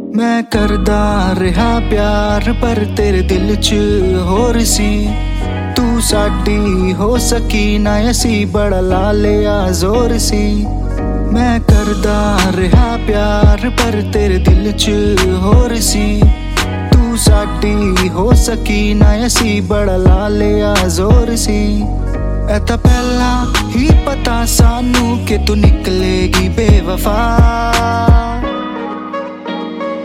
मैं करदा रहा प्यार पर तेरे दिल च होर सी। तू साडी हो सकी ना असी बड़ा ला लिया जोर सी। मैं करदा रहा प्यार पर तेरे दिल च होर सी। तू साडी हो सकी ना असी बड़ा ला लिया जोर सी। ऐ तां पहला ही पता सानू कि तू निकलेगी बेवफा।